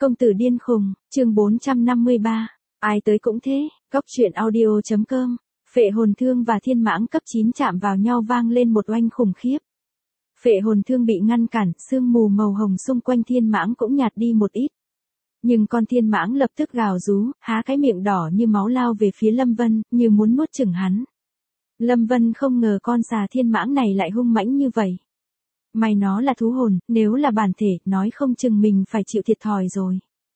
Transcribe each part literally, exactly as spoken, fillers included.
Công tử điên khùng, chương bốn trăm năm mươi ba. Ai tới cũng thế, góc truyện audio.com. Phệ hồn thương và thiên mãng cấp chín chạm vào nhau vang lên một oanh khủng khiếp. Phệ hồn thương bị ngăn cản, sương mù màu hồng xung quanh thiên mãng cũng nhạt đi một ít. Nhưng con thiên mãng lập tức gào rú, há cái miệng đỏ như máu lao về phía Lâm Vân, như muốn nuốt chửng hắn. Lâm Vân không ngờ con xà thiên mãng này lại hung mãnh như vậy. May nó là thú hồn, nếu là bản thể, nói không chừng mình phải chịu thiệt thòi rồi.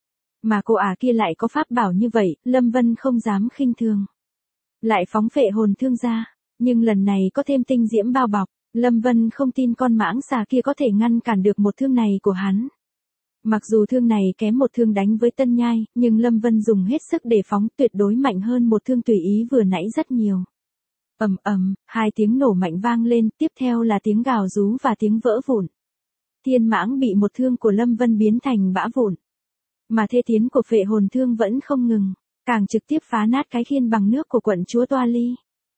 Mà cô ả kia lại có pháp bảo như vậy, Lâm Vân không dám khinh thường. Lại phóng phệ hồn thương ra, nhưng lần này có thêm tinh diễm bao bọc, Lâm Vân không tin con mãng xà kia có thể ngăn cản được một thương này của hắn. Mặc dù thương này kém một thương đánh với Tân Nhai, nhưng Lâm Vân dùng hết sức để phóng, tuyệt đối mạnh hơn một thương tùy ý vừa nãy rất nhiều. Ầm ầm, hai tiếng nổ mạnh vang lên, tiếp theo là tiếng gào rú và tiếng vỡ vụn. Thiên mãng bị một thương của Lâm Vân biến thành bã vụn. Mà thê tiến của phệ hồn thương vẫn không ngừng, càng trực tiếp phá nát cái khiên bằng nước của quận chúa Toa Ly.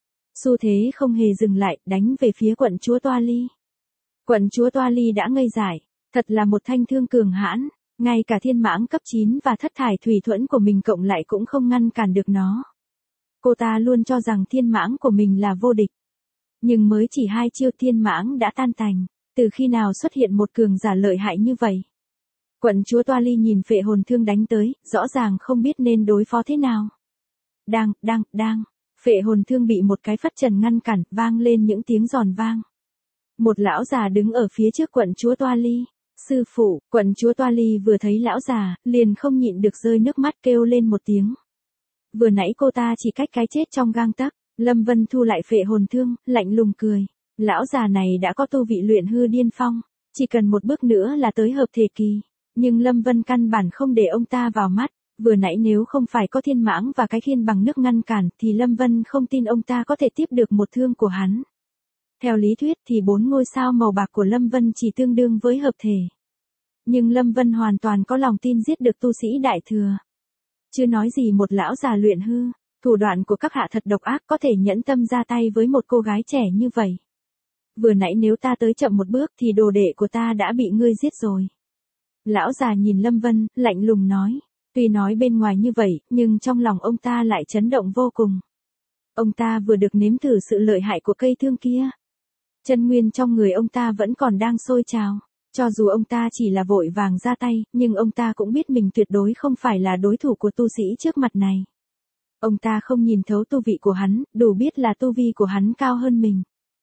Xu thế không hề dừng lại, đánh về phía quận chúa Toa Ly. Quận chúa Toa Ly đã ngây dại, thật là một thanh thương cường hãn, ngay cả thiên mãng cấp chín và thất thải thủy thuẫn của mình cộng lại cũng không ngăn cản được nó. Cô ta luôn cho rằng thiên mãng của mình là vô địch. Nhưng mới chỉ hai chiêu thiên mãng đã tan tành, từ khi nào xuất hiện một cường giả lợi hại như vậy. Quận chúa Toa Ly nhìn phệ hồn thương đánh tới, rõ ràng không biết nên đối phó thế nào. Đang, đang, đang, phệ hồn thương bị một cái phất trần ngăn cản, vang lên những tiếng giòn vang. Một lão già đứng ở phía trước quận chúa Toa Ly. Sư phụ, quận chúa Toa Ly vừa thấy lão già, liền không nhịn được rơi nước mắt kêu lên một tiếng. Vừa nãy cô ta chỉ cách cái chết trong gang tấc. Lâm Vân thu lại phệ hồn thương, lạnh lùng cười. Lão già này đã có tu vị luyện hư điên phong, chỉ cần một bước nữa là tới hợp thể kỳ. Nhưng Lâm Vân căn bản không để ông ta vào mắt, vừa nãy nếu không phải có thiên mãng và cái khiên bằng nước ngăn cản thì Lâm Vân không tin ông ta có thể tiếp được một thương của hắn. Theo lý thuyết thì bốn ngôi sao màu bạc của Lâm Vân chỉ tương đương với hợp thể. Nhưng Lâm Vân hoàn toàn có lòng tin giết được tu sĩ đại thừa. Chưa nói gì một lão già luyện hư, thủ đoạn của các hạ thật độc ác, có thể nhẫn tâm ra tay với một cô gái trẻ như vậy. Vừa nãy nếu ta tới chậm một bước thì đồ đệ của ta đã bị ngươi giết rồi. Lão già nhìn Lâm Vân, lạnh lùng nói. Tuy nói bên ngoài như vậy, nhưng trong lòng ông ta lại chấn động vô cùng. Ông ta vừa được nếm thử sự lợi hại của cây thương kia. Chân nguyên trong người ông ta vẫn còn đang sôi trào. Cho dù ông ta chỉ là vội vàng ra tay, nhưng ông ta cũng biết mình tuyệt đối không phải là đối thủ của tu sĩ trước mặt này. Ông ta không nhìn thấu tu vị của hắn, đủ biết là tu vi của hắn cao hơn mình.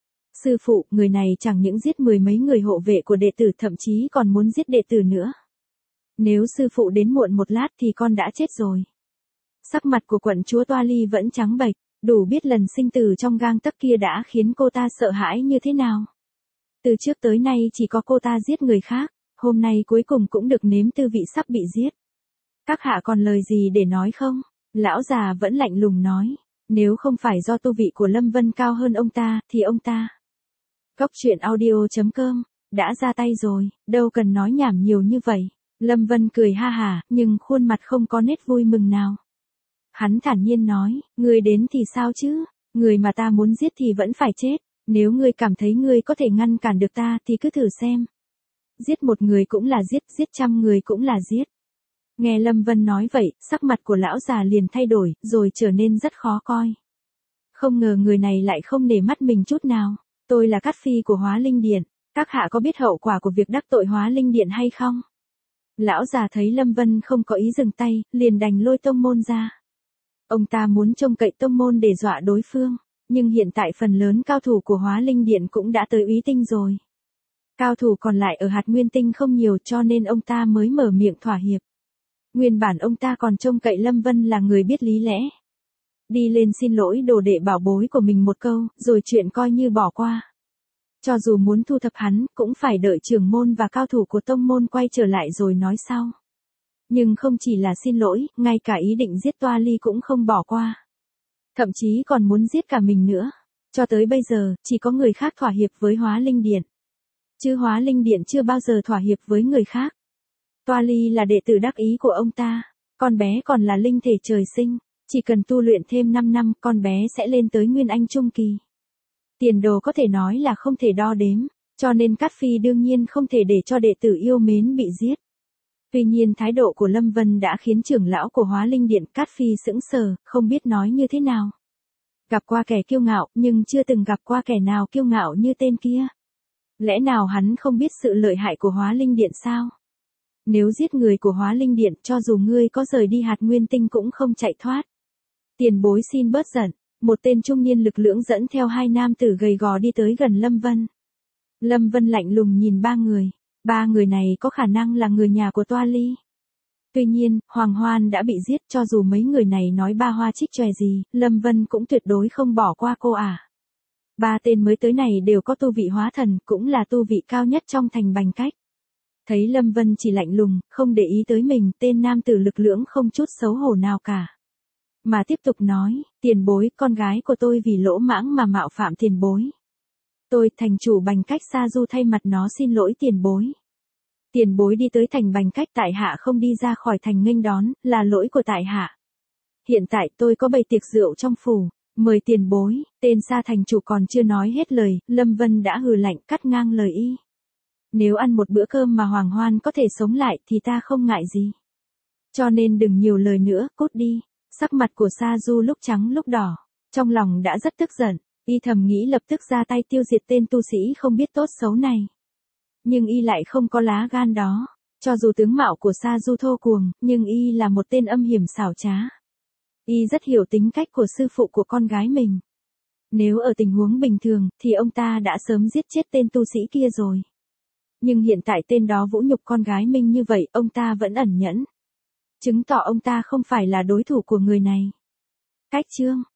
Sư phụ, người này chẳng những giết mười mấy người hộ vệ của đệ tử, thậm chí còn muốn giết đệ tử nữa. Nếu sư phụ đến muộn một lát thì con đã chết rồi. Sắc mặt của quận chúa Toa Ly vẫn trắng bệch, đủ biết lần sinh tử trong gang tấc kia đã khiến cô ta sợ hãi như thế nào. Từ trước tới nay chỉ có cô ta giết người khác, hôm nay cuối cùng cũng được nếm tư vị sắp bị giết. Các hạ còn lời gì để nói không? Lão già vẫn lạnh lùng nói, nếu không phải do tu vị của Lâm Vân cao hơn ông ta, thì ông ta. Góc truyện audio.com, đã ra tay rồi, đâu cần nói nhảm nhiều như vậy. Lâm Vân cười ha hả, nhưng khuôn mặt không có nét vui mừng nào. Hắn thản nhiên nói, ngươi đến thì sao chứ, người mà ta muốn giết thì vẫn phải chết. Nếu ngươi cảm thấy ngươi có thể ngăn cản được ta thì cứ thử xem. Giết một người cũng là giết, giết trăm người cũng là giết. Nghe Lâm Vân nói vậy, sắc mặt của lão già liền thay đổi, rồi trở nên rất khó coi. Không ngờ người này lại không nể mắt mình chút nào. Tôi là Cát Phi của Hóa Linh Điện, các hạ có biết hậu quả của việc đắc tội Hóa Linh Điện hay không? Lão già thấy Lâm Vân không có ý dừng tay, liền đành lôi tông môn ra. Ông ta muốn trông cậy tông môn để dọa đối phương. Nhưng hiện tại phần lớn cao thủ của Hóa Linh Điện cũng đã tới Úy Tinh rồi. Cao thủ còn lại ở hạt Nguyên Tinh không nhiều, cho nên ông ta mới mở miệng thỏa hiệp. Nguyên bản ông ta còn trông cậy Lâm Vân là người biết lý lẽ. Đi lên xin lỗi đồ đệ bảo bối của mình một câu, rồi chuyện coi như bỏ qua. Cho dù muốn thu thập hắn, cũng phải đợi trưởng môn và cao thủ của tông môn quay trở lại rồi nói sau. Nhưng không chỉ là xin lỗi, ngay cả ý định giết Toa Ly cũng không bỏ qua. Thậm chí còn muốn giết cả mình nữa. Cho tới bây giờ, chỉ có người khác thỏa hiệp với Hóa Linh Điện. Chứ Hóa Linh Điện chưa bao giờ thỏa hiệp với người khác. Toa Ly là đệ tử đắc ý của ông ta. Con bé còn là linh thể trời sinh. Chỉ cần tu luyện thêm năm năm, con bé sẽ lên tới Nguyên Anh Trung Kỳ. Tiền đồ có thể nói là không thể đo đếm. Cho nên Cát Phi đương nhiên không thể để cho đệ tử yêu mến bị giết. Tuy nhiên thái độ của Lâm Vân đã khiến trưởng lão của Hóa Linh Điện Cát Phi sững sờ, không biết nói như thế nào. Gặp qua kẻ kiêu ngạo, nhưng chưa từng gặp qua kẻ nào kiêu ngạo như tên kia. Lẽ nào hắn không biết sự lợi hại của Hóa Linh Điện sao? Nếu giết người của Hóa Linh Điện, cho dù ngươi có rời đi hạt nguyên tinh cũng không chạy thoát. Tiền bối xin bớt giận. Một tên trung niên lực lưỡng dẫn theo hai nam tử gầy gò đi tới gần Lâm Vân. Lâm Vân lạnh lùng nhìn ba người. Ba người này có khả năng là người nhà của Toa Ly. Tuy nhiên, Hoàng Hoan đã bị giết, cho dù mấy người này nói ba hoa trích chòe gì, Lâm Vân cũng tuyệt đối không bỏ qua cô à. Ba tên mới tới này đều có tu vị hóa thần, cũng là tu vị cao nhất trong thành Bành Cách. Thấy Lâm Vân chỉ lạnh lùng, không để ý tới mình, tên nam tử lực lưỡng không chút xấu hổ nào cả. Mà tiếp tục nói, tiền bối, con gái của tôi vì lỗ mãng mà mạo phạm tiền bối. Tôi, thành chủ Bành Cách Sa Du thay mặt nó xin lỗi tiền bối. Tiền bối đi tới thành Bành Cách tại hạ không đi ra khỏi thành nghênh đón, là lỗi của tại hạ. Hiện tại tôi có bày tiệc rượu trong phủ, mời tiền bối, tên Sa thành chủ còn chưa nói hết lời, Lâm Vân đã hừ lạnh cắt ngang lời y. Nếu ăn một bữa cơm mà Hoàng Hoan có thể sống lại thì ta không ngại gì. Cho nên đừng nhiều lời nữa, cút đi. Sắc mặt của Sa Du lúc trắng lúc đỏ, trong lòng đã rất tức giận, y thầm nghĩ lập tức ra tay tiêu diệt tên tu sĩ không biết tốt xấu này. Nhưng y lại không có lá gan đó, cho dù tướng mạo của Sa Du thô cuồng, nhưng y là một tên âm hiểm xảo trá. Y rất hiểu tính cách của sư phụ của con gái mình. Nếu ở tình huống bình thường, thì ông ta đã sớm giết chết tên tu sĩ kia rồi. Nhưng hiện tại tên đó vũ nhục con gái mình như vậy, ông ta vẫn ẩn nhẫn. Chứng tỏ ông ta không phải là đối thủ của người này. Cách chương